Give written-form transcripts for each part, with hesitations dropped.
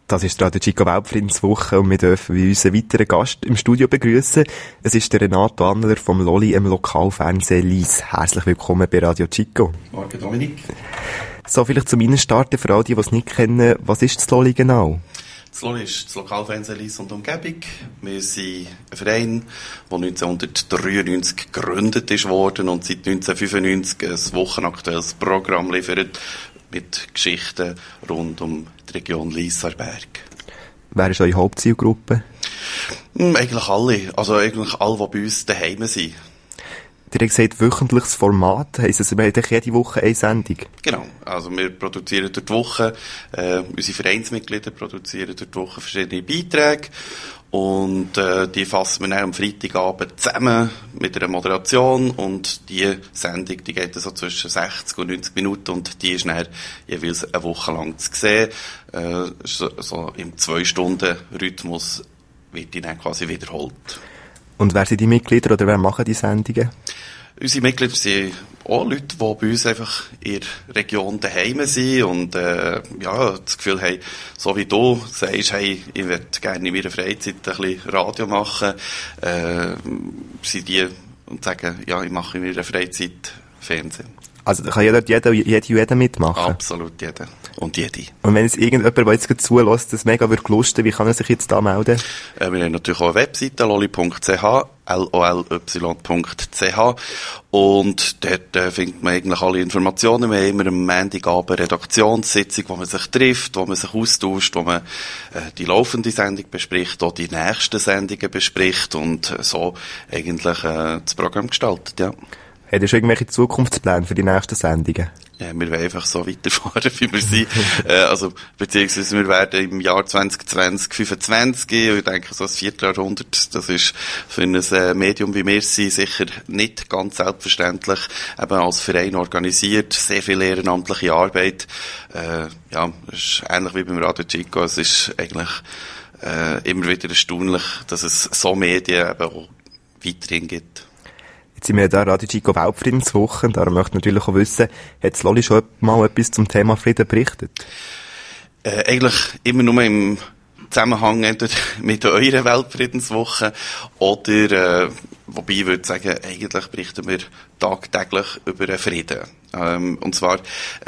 Das ist Radio Chico Weltfriedenswoche und wir dürfen wie unseren weiteren Gast im Studio begrüßen. Es ist der Renato Annler vom Lolli im Lokalfernsehen Lyss. Herzlich willkommen bei Radio Chico. Morgen, Dominik. So, vielleicht zu meinen Starten für all die es nicht kennen. Was ist das Lolli genau? Das Lolli ist das Lokalfernsehen Lyss und Umgebung. Wir sind ein Verein, der 1993 gegründet wurde und seit 1995 ein wochenaktuelles Programm liefert mit Geschichten rund um die Region Lyssarberg. Wer ist eure Hauptzielgruppe? Eigentlich alle. Also eigentlich alle, die bei uns daheim sind. Ihr habt gesagt, wöchentliches Format. Heisst das, wir haben jede Woche eine Sendung? Genau. Also wir produzieren durch die Woche, unsere Vereinsmitglieder produzieren durch die Woche verschiedene Beiträge. Und die fassen wir dann am Freitagabend zusammen mit einer Moderation. Und die Sendung, die geht so zwischen 60 und 90 Minuten. Und die ist dann jeweils eine Woche lang zu sehen. So im 2-Stunden-Rhythmus wird die dann quasi wiederholt. Und wer sind die Mitglieder oder wer machen die Sendungen? Unsere Mitglieder sind auch Leute, die bei uns einfach in der Region daheim sind und das Gefühl haben, so wie du sagst, hey, ich würde gerne in meiner Freizeit ein bisschen Radio machen, sind die und sagen, ja, ich mache in meiner Freizeit Fernsehen. Also da kann jeder mitmachen? Absolut jeder. Und jede. Und wenn es irgendjemand, der jetzt zulässt, das mega lusten, wie kann er sich jetzt da melden? Wir haben natürlich auch eine Webseite, lolly.ch, loly.ch. Und dort findet man eigentlich alle Informationen. Wir haben immer am Montagabend eine Redaktionssitzung, wo man sich trifft, wo man sich austauscht, wo man die laufende Sendung bespricht, auch die nächsten Sendungen bespricht und so eigentlich das Programm gestaltet, ja. Hat ihr schon irgendwelche Zukunftspläne für die nächsten Sendungen? Ja, wir wollen einfach so weiterfahren, wie wir sind. Beziehungsweise wir werden im Jahr 2020 25 gehen. Und ich denke, so ein Vierteljahrhundert, das ist für ein Medium wie wir sind sicher nicht ganz selbstverständlich. Eben als Verein organisiert, sehr viel ehrenamtliche Arbeit. Es ist ähnlich wie beim Radio Chico. Es ist eigentlich immer wieder erstaunlich, dass es so Medien eben auch weiterhin gibt. Jetzt sind wir da Radio Chico Weltfriedenswoche, darum möchte ich natürlich auch wissen, hat das Lolli schon mal etwas zum Thema Frieden berichtet? Eigentlich immer nur im Zusammenhang mit eurer Weltfriedenswoche oder, wobei ich würde sagen, eigentlich berichten wir tagtäglich über den Frieden. Und zwar,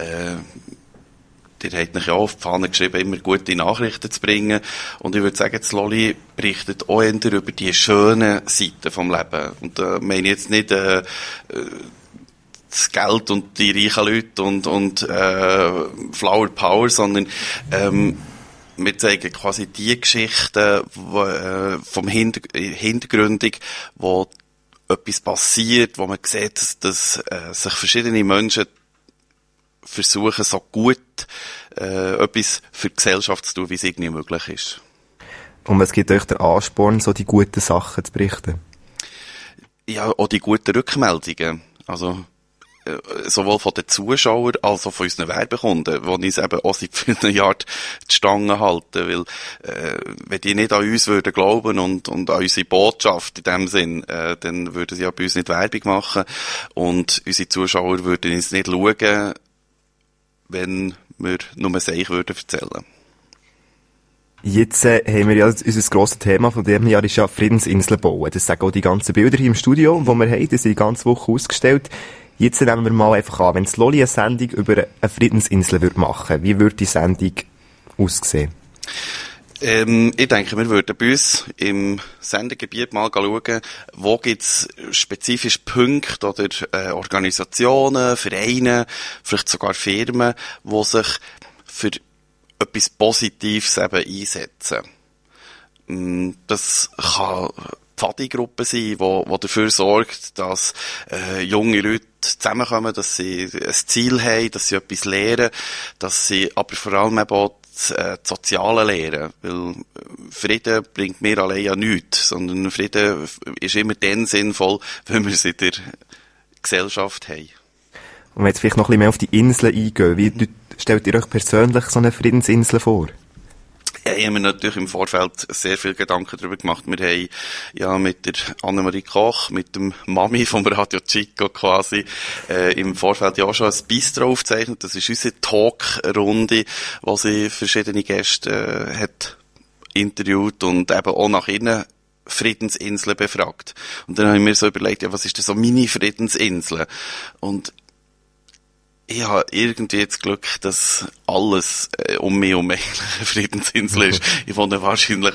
ihr habt euch ja auf die Fahne geschrieben, immer gute Nachrichten zu bringen. Und ich würde sagen, das Lolli berichtet auch eher über die schönen Seiten vom Leben. Und da meine ich jetzt nicht das Geld und die reichen Leute und Flower Power, sondern wir zeigen quasi die Geschichten vom hintergründig, wo etwas passiert, wo man sieht, dass sich verschiedene Menschen versuchen, so gut etwas für die Gesellschaft zu tun, wie es irgendwie möglich ist. Und was gibt euch der Ansporn, so die guten Sachen zu berichten? Ja, auch die guten Rückmeldungen. Also sowohl von den Zuschauern als auch von unseren Werbekunden, die uns eben auch seit vielen Jahren die Stange halten. Weil wenn die nicht an uns würden glauben und an unsere Botschaft in dem Sinn, dann würden sie ja bei uns nicht Werbung machen. Und unsere Zuschauer würden uns nicht schauen, wenn wir nur Seich würden erzählen. Jetzt haben wir ja unser grosses Thema von diesem Jahr ist ja Friedensinseln bauen. Das sagen auch die ganzen Bilder hier im Studio, die wir haben, die sind die ganze Woche ausgestellt. Jetzt nehmen wir mal einfach an, wenn das Lolli eine Sendung über eine Friedensinsel machen würde, wie würde die Sendung aussehen? Ich denke, wir würden bei uns im Sendegebiet mal schauen, wo gibt's spezifische Punkte oder Organisationen, Vereine, vielleicht sogar Firmen, die sich für etwas Positives eben einsetzen. Das kann Pfadi-Gruppe sein, die dafür sorgt, dass junge Leute zusammenkommen, dass sie ein Ziel haben, dass sie etwas lernen, dass sie aber vor allem eben auch das Soziale lernen. Weil Frieden bringt mir allein ja nichts, sondern Frieden ist immer dann sinnvoll, wenn wir es in der Gesellschaft haben. Und wenn jetzt vielleicht noch ein bisschen mehr auf die Inseln eingehen, wie stellt ihr euch persönlich so eine Friedensinsel vor? Ja, ich habe mir natürlich im Vorfeld sehr viel Gedanken darüber gemacht. Wir haben ja mit der Annemarie Koch, mit dem Mami vom Radio Chico quasi, im Vorfeld ja auch schon ein Bistro aufgezeichnet. Das ist unsere Talkrunde, wo sie verschiedene Gäste hat interviewt und eben auch nach innen Friedensinseln befragt. Und dann habe ich mir so überlegt, ja, was ist denn so Mini-Friedensinsel? Und ich habe irgendwie jetzt Glück, dass alles um mich herum eine Friedensinsel ist. Ich wohne wahrscheinlich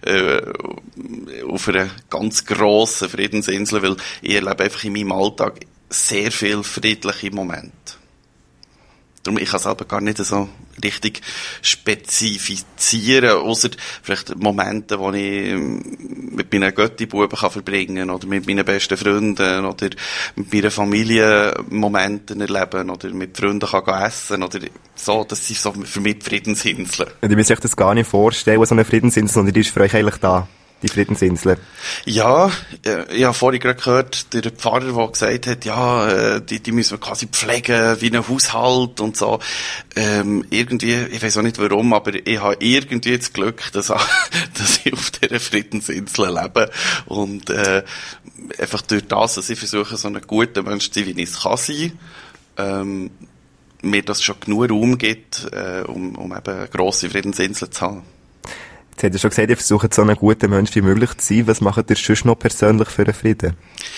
auf einer ganz grossen Friedensinsel, weil ich erlebe einfach in meinem Alltag sehr viel friedliche Momente. Darum, ich kann selber gar nicht so richtig spezifizieren, ausser vielleicht Momente, wo ich mit meinen Götti-Buben verbringen kann, oder mit meinen besten Freunden, oder mit meiner Familie Momente erleben, oder mit Freunden kann essen, oder so. Das sind so für mich die Friedensinseln. Und ich muss sich das gar nicht vorstellen, so eine Friedensinsel, sondern die ist für euch eigentlich da. Die Friedensinsel. Ja, ich habe vorhin gerade gehört, der Pfarrer, der gesagt hat, ja, die müssen wir quasi pflegen, wie ein Haushalt und so. Irgendwie, ich weiß auch nicht warum, aber ich habe irgendwie das Glück, dass ich auf dieser Friedensinsel lebe und einfach durch das, dass ich versuche, so ein guter Mensch zu sein, wie ich es kann sein, mir das schon genug Raum gibt, um eben eine grosse Friedensinsel zu haben. Jetzt hat er schon gesagt, ihr versucht, so ein guter Mensch wie möglich zu sein. Was macht ihr sonst noch persönlich für den Frieden?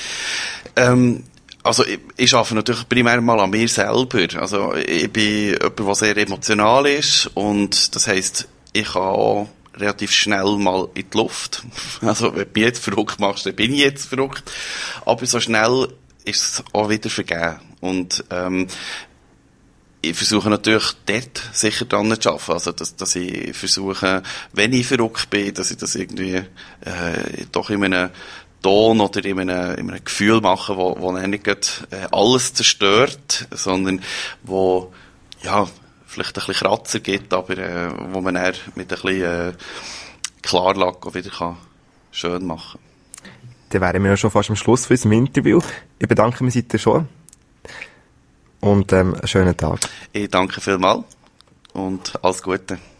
Also, ich arbeite natürlich primär mal an mir selber. Also, ich bin jemand, der sehr emotional ist. Und das heisst, ich kann auch relativ schnell mal in die Luft. Also, wenn du mich jetzt verrückt machst, dann bin ich jetzt verrückt. Aber so schnell ist es auch wieder vergeben. Und, ich versuche natürlich dort sicher dran zu arbeiten. Also, dass ich versuche, wenn ich verrückt bin, dass ich das irgendwie, doch in einem Ton oder in einem Gefühl mache, wo nicht alles zerstört, sondern wo, ja, vielleicht ein bisschen Kratzer gibt, aber, wo man dann mit ein bisschen, Klarlack auch wieder schön machen kann. Dann wären wir ja schon fast am Schluss von unserem Interview. Ich bedanke mich seitdem schon. Und einen schönen Tag. Ich danke vielmals und alles Gute.